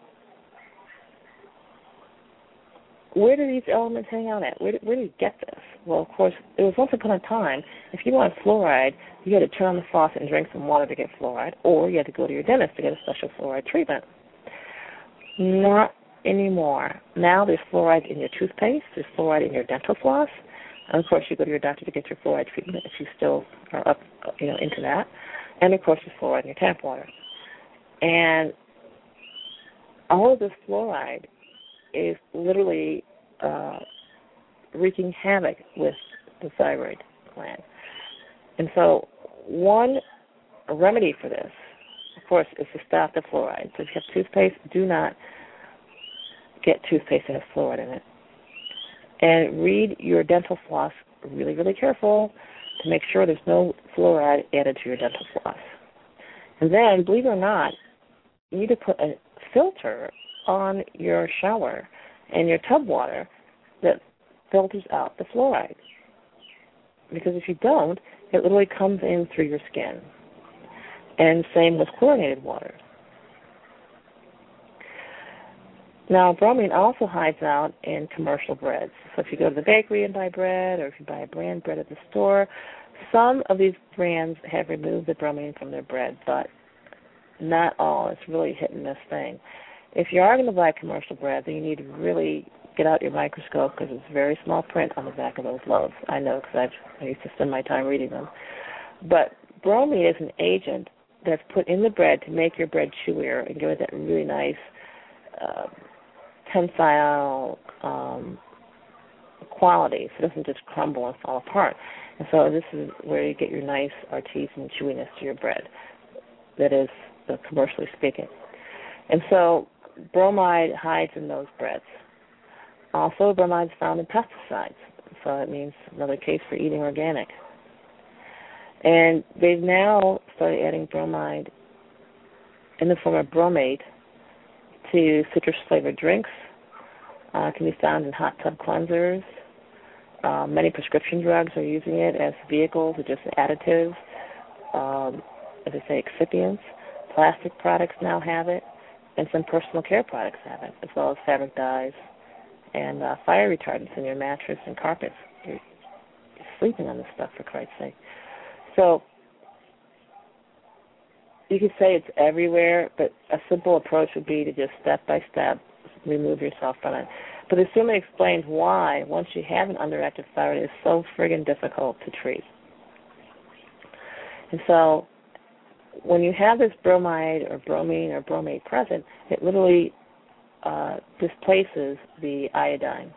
C: where do these elements hang out at? Where do, where do you get this? Well, of course, it was once upon a time, if you want fluoride, you had to turn on the faucet and drink some water to get fluoride, or you had to go to your dentist to get a special fluoride treatment. Not anymore. Now there's fluoride in your toothpaste, there's fluoride in your dental floss, and of course you go to your doctor to get your fluoride treatment if you still are up, you know, into that, and of course there's fluoride in your tap water. And all of this fluoride is literally uh, wreaking havoc with the thyroid gland. And so one remedy for this, of course, is to stop the fluoride. So if you have toothpaste, do not get toothpaste that has fluoride in it. And read your dental floss really, really careful to make sure there's no fluoride added to your dental floss. And then, believe it or not, you need to put a filter on your shower and your tub water that filters out the fluoride. Because if you don't, it literally comes in through your skin. And same with chlorinated water. Now, bromine also hides out in commercial breads. So if you go to the bakery and buy bread, or if you buy a brand bread at the store, some of these brands have removed the bromine from their bread, but not all. It's really hit and miss thing. If you are going to buy commercial bread, then you need to really get out your microscope because it's very small print on the back of those loaves. I know because I used to spend my time reading them. But bromine is an agent that's put in the bread to make your bread chewier and give it that really nice uh, tensile um, quality, so it doesn't just crumble and fall apart. And so this is where you get your nice artisan chewiness to your bread. That is uh, commercially speaking. And so bromide hides in those breads. Also, bromide is found in pesticides, so it means another case for eating organic. And they've now started adding bromide in the form of bromate to citrus-flavored drinks. Uh, it can be found in hot tub cleansers. Uh, many prescription drugs are using it as vehicles or just additives, um, as I say, excipients. Plastic products now have it, and some personal care products have it, as well as fabric dyes and uh, fire retardants in your mattress and carpets. You're, you're sleeping on this stuff, for Christ's sake. So you could say it's everywhere, but a simple approach would be to just step by step remove yourself from it. But it certainly explains why, once you have an underactive thyroid, it's so friggin' difficult to treat. And so when you have this bromide or bromine or bromate present, it literally uh, displaces the iodine.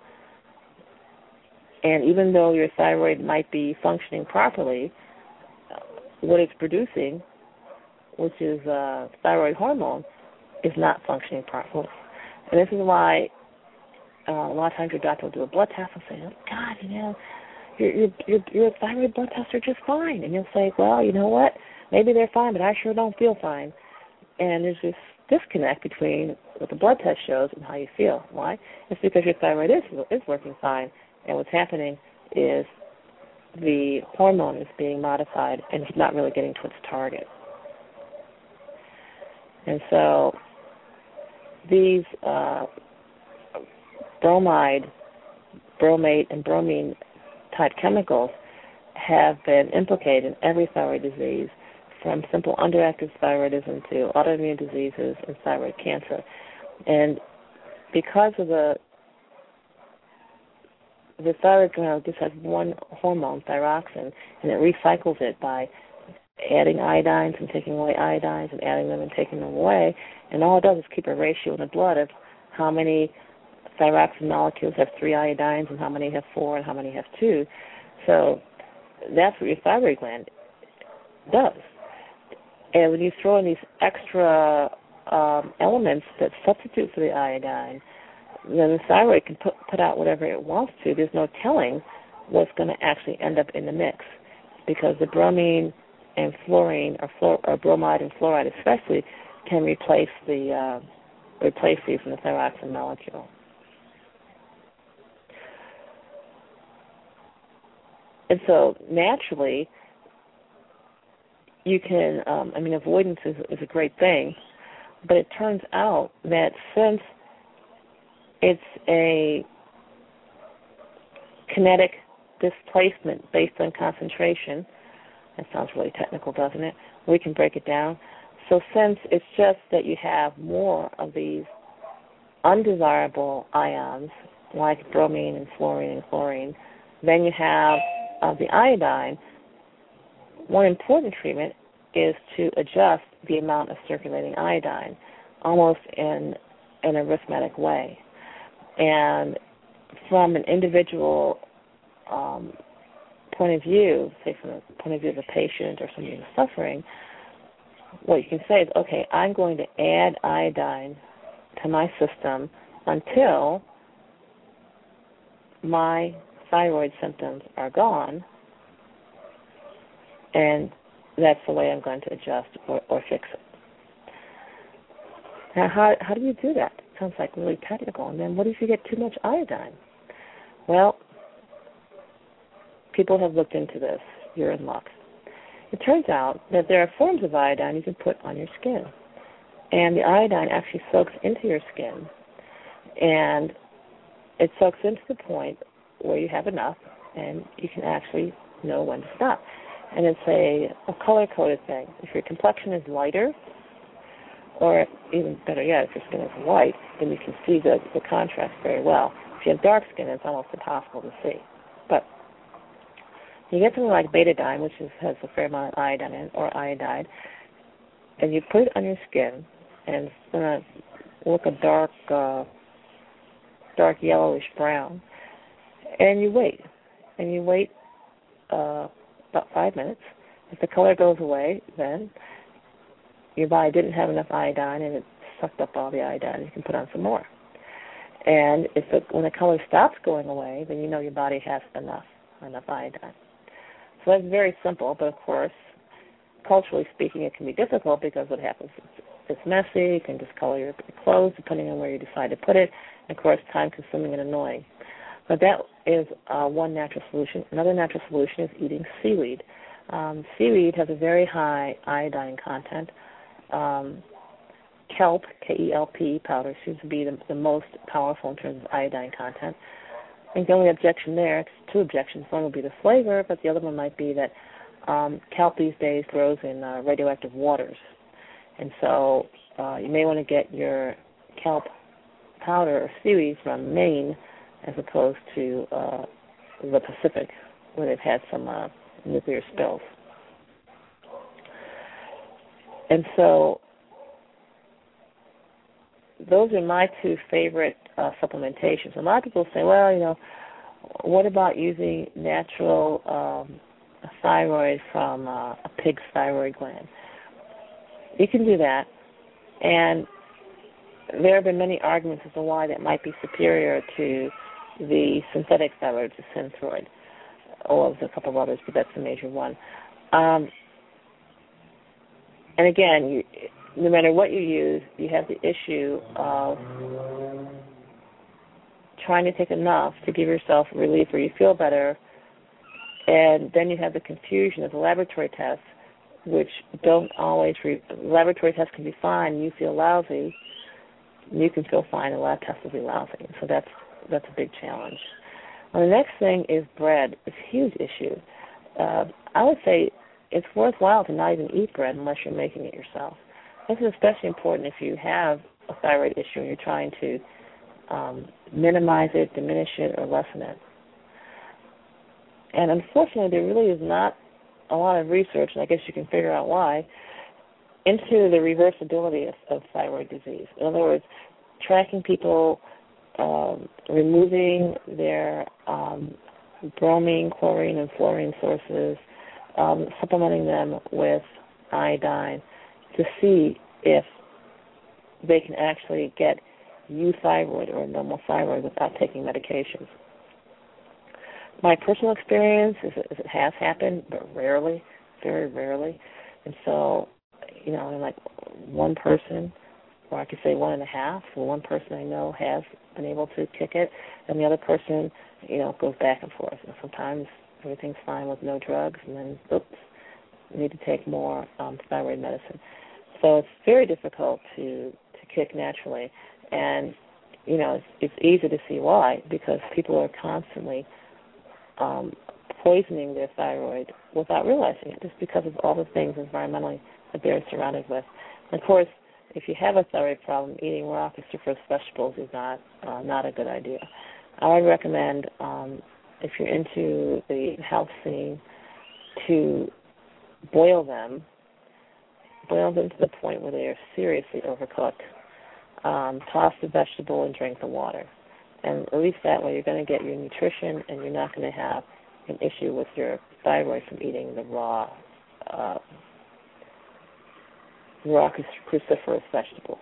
C: And even though your thyroid might be functioning properly, what it's producing, which is uh, thyroid hormone, is not functioning properly. And this is why uh, a lot of times your doctor will do a blood test and say, oh, God, you know, your, your, your, your thyroid blood tests are just fine. And you'll say, well, you know what, maybe they're fine, but I sure don't feel fine. And there's this disconnect between what the blood test shows and how you feel. Why? It's because your thyroid is, is working fine, and what's happening is the hormone is being modified and it's not really getting to its target. And so these uh, bromide, bromate, and bromine type chemicals have been implicated in every thyroid disease, from simple underactive thyroidism to autoimmune diseases and thyroid cancer. And because of the the thyroid gland just has one hormone, thyroxine, and it recycles it by adding iodines and taking away iodines and adding them and taking them away. And all it does is keep a ratio in the blood of how many thyroxine molecules have three iodines and how many have four and how many have two. So that's what your thyroid gland does. And when you throw in these extra um, elements that substitute for the iodine, then the thyroid can put, put out whatever it wants to. There's no telling what's going to actually end up in the mix, because the bromine and fluorine, or, fluor, or bromide and fluoride especially, can replace the uh, replace these in the thyroxine molecule. And so naturally, you can, um, I mean, avoidance is, is a great thing, but it turns out that since it's a kinetic displacement based on concentration, that sounds really technical, doesn't it? We can break it down. So since it's just that you have more of these undesirable ions, like bromine and fluorine and chlorine, then you have uh, the iodine, one important treatment is to adjust the amount of circulating iodine, almost in an arithmetic way. And from an individual um, point of view, say from the point of view of a patient or somebody who's suffering, what you can say is, okay, I'm going to add iodine to my system until my thyroid symptoms are gone, and that's the way I'm going to adjust or, or fix it. Now, how, how do you do that? It sounds like really technical. And then what if you get too much iodine? Well, people have looked into this. You're in luck. It turns out that there are forms of iodine you can put on your skin. And the iodine actually soaks into your skin. And it soaks into the point where you have enough, and you can actually know when to stop. And it's a, a color-coded thing. If your complexion is lighter, or even better yet, if your skin is white, then you can see the, the contrast very well. If you have dark skin, it's almost impossible to see. But you get something like betadine, which is, has a fair amount of iodine in, or iodide, and you put it on your skin, and it's going to look a dark, uh, dark yellowish brown. And you wait. And you wait uh, about five minutes. If the color goes away, then your body didn't have enough iodine and it sucked up all the iodine. You can put on some more. And if the, when the color stops going away, then you know your body has enough, enough iodine. So that's very simple, but of course, culturally speaking, it can be difficult because what happens is it's messy. You can discolor your clothes depending on where you decide to put it. And of course, time-consuming and annoying. But that is uh, one natural solution. Another natural solution is eating seaweed. Um, seaweed has a very high iodine content. Um, kelp, K E L P powder, seems to be the, the most powerful in terms of iodine content. I think the only objection there, it's two objections. One would be the flavor, but the other one might be that um, kelp these days grows in uh, radioactive waters. And so uh, you may want to get your kelp powder or seaweed from Maine as opposed to uh, the Pacific, where they've had some uh, nuclear spills. And so those are my two favorite uh, supplementations. A lot of people say, well, you know, what about using natural um, a thyroid from uh, a pig's thyroid gland. You can do that, and there have been many arguments as to why that might be superior to the synthetic thyroid, the Synthroid. Oh, there's a couple of others, but that's the major one. Um, and again, you, no matter what you use, you have the issue of trying to take enough to give yourself relief where you feel better, and then you have the confusion of the laboratory tests, which don't always, re- laboratory tests can be fine, you feel lousy, you can feel fine, and lab tests will be lousy. So that's that's a big challenge. Well, the next thing is bread. It's a huge issue. Uh, I would say it's worthwhile to not even eat bread unless you're making it yourself. This is especially important if you have a thyroid issue and you're trying to um, minimize it, diminish it, or lessen it. And unfortunately, there really is not a lot of research, and I guess you can figure out why, into the reversibility of, of thyroid disease. In other words, tracking people, um, removing their um, bromine, chlorine, and fluorine sources, um, supplementing them with iodine to see if they can actually get euthyroid or normal thyroid without taking medications. My personal experience is, is it has happened, but rarely, very rarely. And so, you know, in like one person, or I could say one and a half, well, one person I know has been able to kick it, and the other person, you know, goes back and forth. And sometimes everything's fine with no drugs, and then, oops, you need to take more um, thyroid medicine. So it's very difficult to, to kick naturally. And, you know, it's, it's easy to see why, because people are constantly um, poisoning their thyroid without realizing it, just because of all the things environmentally that they're surrounded with. And of course, if you have a thyroid problem, eating raw cruciferous vegetables is not uh, not a good idea. I would recommend, um, if you're into the health scene, to boil them, boil them to the point where they are seriously overcooked. Um, toss the vegetable and drink the water. And at least that way you're going to get your nutrition, and you're not going to have an issue with your thyroid from eating the raw uh, raw cruciferous vegetables.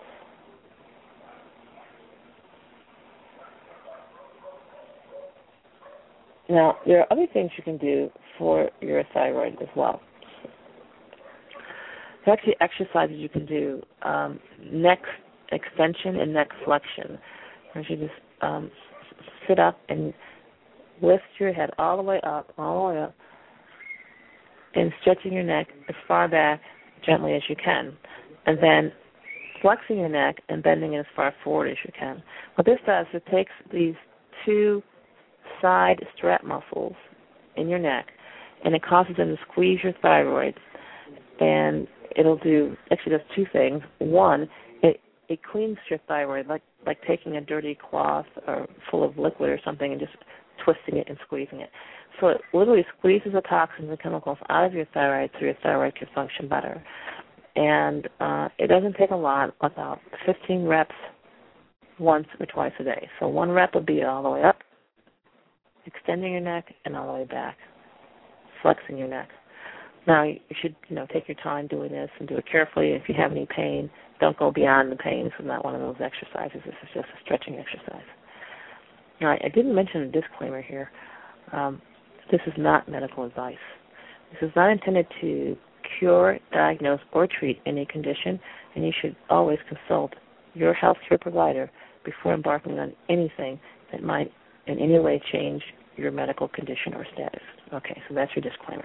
C: Now, there are other things you can do for your thyroid as well. There are actually exercises you can do, um, neck extension and neck flexion. Where you just um, sit up and lift your head all the way up, all the way up, and stretching your neck as far back gently as you can, and then flexing your neck and bending it as far forward as you can. What this does, it takes these two side strap muscles in your neck, and it causes them to squeeze your thyroid, and it'll do, actually does two things. One, it, it cleans your thyroid, like, like taking a dirty cloth or full of liquid or something and just twisting it and squeezing it. So it literally squeezes the toxins and chemicals out of your thyroid so your thyroid can function better. And uh, it doesn't take a lot, about fifteen reps once or twice a day. So one rep would be all the way up, extending your neck, and all the way back, flexing your neck. Now, you should, you know, take your time doing this and do it carefully. If you have any pain, don't go beyond the pain. This is not one of those exercises. This is just a stretching exercise. Now, I didn't mention a disclaimer here. Um, this is not medical advice. This is not intended to cure, diagnose, or treat any condition, and you should always consult your healthcare provider before embarking on anything that might in any way change your medical condition or status. Okay, so that's your disclaimer.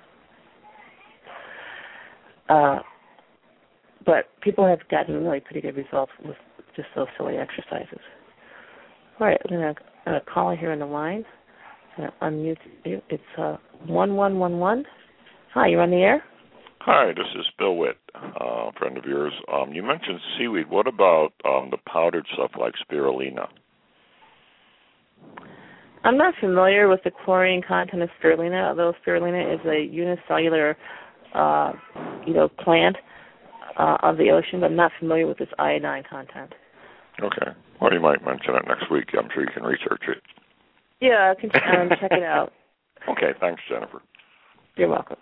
C: Uh, but people have gotten really pretty good results with just those silly exercises. All right, I'm going to call here on the line. I'm going to unmute you. It's uh, one one one one. Hi, you're on the air?
D: Hi, this is Bill Witt, uh, a friend of yours. Um, you mentioned seaweed. What about um, the powdered stuff like spirulina?
C: I'm not familiar with the chlorine content of spirulina, although spirulina is a unicellular, uh, you know, plant uh, of the ocean, but I'm not familiar with its iodine content.
D: Okay. Well, you might mention it next week. I'm sure you can research it.
C: Yeah, I can um, check it out.
D: Okay. Thanks, Jennifer.
C: You're welcome.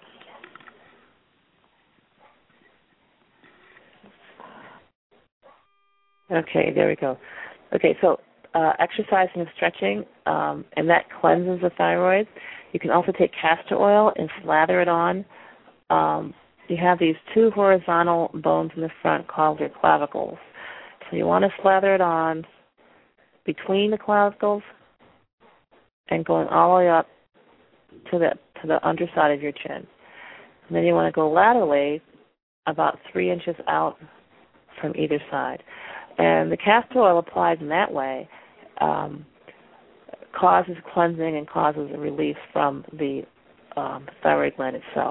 C: Okay, there we go. Okay, so uh, exercising and stretching, um, and that cleanses the thyroid. You can also take castor oil and slather it on. Um, you have these two horizontal bones in the front called your clavicles. So you want to slather it on between the clavicles and going all the way up to the to the underside of your chin. And then you want to go laterally about three inches out from either side. And the castor oil applied in that way um, causes cleansing and causes a release from the um, thyroid gland itself.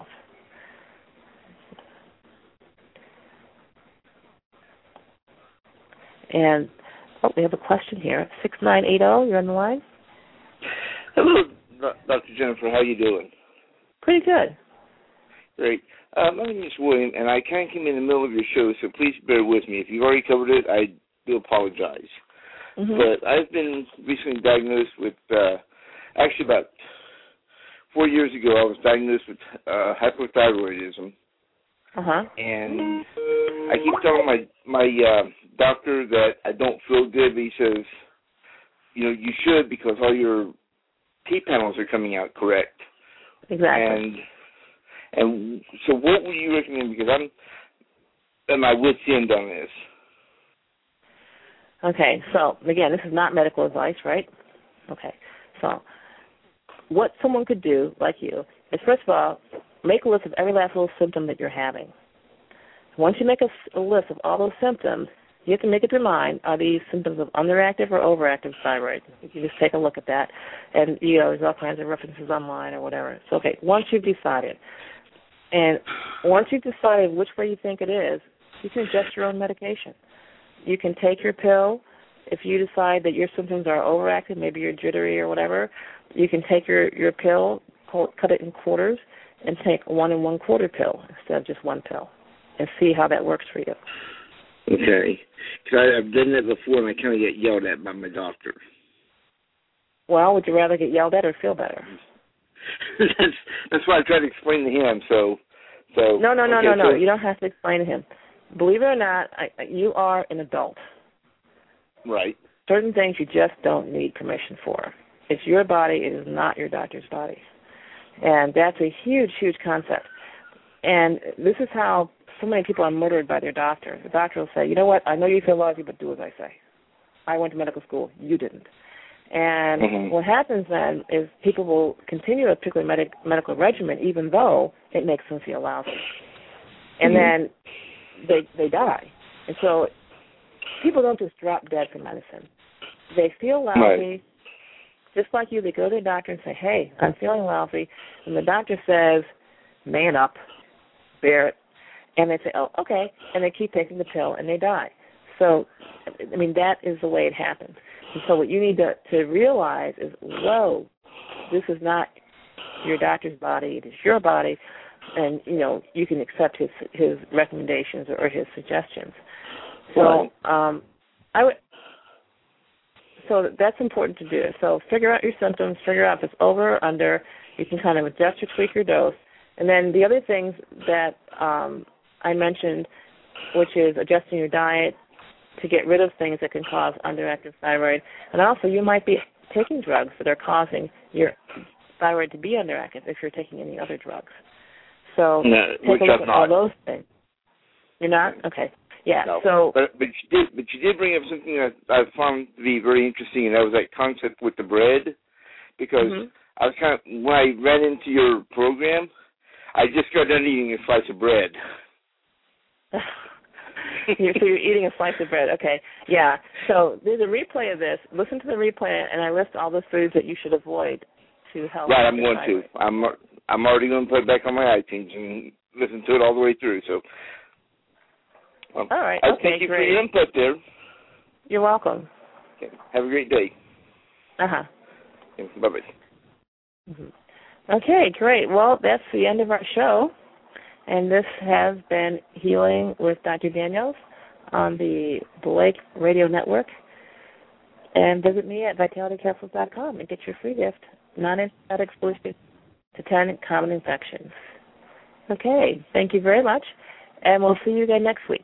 C: And oh, we have a question here. six nine eight zero, you're on the line?
E: Hello, Doctor Jennifer. How you doing?
C: Pretty good.
E: Great. Uh, my name is William, and I kind of came in the middle of your show, so please bear with me. If you've already covered it, I do apologize.
C: Mm-hmm.
E: But I've been recently diagnosed with, uh, actually about four years ago, I was diagnosed with uh, hypothyroidism.
C: Uh-huh.
E: And I keep telling my, my uh, doctor that I don't feel good, but he says, you know, you should because all your T panels are coming out correct.
C: Exactly.
E: And And so what would you recommend? Because I'm at my wit's end on this.
C: Okay, so, again, this is not medical advice, right? Okay, so what someone could do, like you, is first of all, make a list of every last little symptom that you're having. Once you make a, a list of all those symptoms, you have to make up your mind, are these symptoms of underactive or overactive thyroid? You can just take a look at that. And, you know, there's all kinds of references online or whatever. So, okay, once you've decided, and once you've decided which way you think it is, you can adjust your own medication. You can take your pill. If you decide that your symptoms are overactive, maybe you're jittery or whatever, you can take your, your pill, cut it in quarters, and take one and one quarter pill instead of just one pill, and see how that works for you.
E: Okay. Because I've done that before, and I kind of get yelled at by my doctor.
C: Well, would you rather get yelled at or feel better?
E: that's that's what I try to explain to him. So, so
C: no, no, no,
E: okay,
C: no, no.
E: so,
C: you don't have to explain to him. Believe it or not, I, you are an adult.
E: Right.
C: Certain things you just don't need permission for. It's your body. It is not your doctor's body, and that's a huge, huge concept. And this is how so many people are murdered by their doctor. The doctor will say, "You know what? I know you feel lousy, but do as I say. I went to medical school. You didn't." And mm-hmm. what happens then is people will continue a particular medic, medical regimen even though it makes them feel lousy. And mm-hmm. then they they die. And so people don't just drop dead from medicine. They feel lousy.
E: Right.
C: Just like you, they go to their doctor and say, hey, I'm feeling lousy. And the doctor says, man up, bear it. And they say, oh, okay. And they keep taking the pill and they die. So, I mean, that is the way it happens. And so what you need to, to realize is, whoa, this is not your doctor's body. It is your body. And, you know, you can accept his his recommendations or his suggestions. So um, I would. So that's important to do. So figure out your symptoms, figure out if it's over or under. You can kind of adjust or tweak your dose. And then the other things that um, I mentioned, which is adjusting your diet to get rid of things that can cause underactive thyroid. And also you might be taking drugs that are causing your thyroid to be underactive if you're taking any other drugs. So
E: no,
C: take a look at all those things. You're not? Okay. Yeah.
E: No.
C: So,
E: but, but you did, but you did bring up something that I found to be very interesting, and that was that concept with the bread, because
C: mm-hmm.
E: I was kind of when I ran into your program, I just got done eating a slice of bread.
C: you're, so you're eating a slice of bread. Okay. Yeah. So there's a replay of this. Listen to the replay, and I list all the foods that you should avoid to help.
E: Right. I'm going thyroid. to. I'm I'm already going to put it back on my iTunes and listen to it all the way through. So. Um,
C: all right.
E: I
C: okay.
E: Thank you
C: great.
E: for your input there.
C: You're welcome.
E: Okay. Have a great day.
C: Uh huh.
E: Okay. Bye bye.
C: Mm-hmm. Okay. Great. Well, that's the end of our show. And this has been Healing with Doctor Daniels on the Blake Radio Network. And visit me at vitality capsules dot com and get your free gift, non-antibiotic solution to ten common infections. Okay, thank you very much, and we'll see you again next week.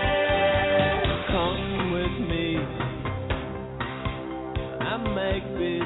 F: Make me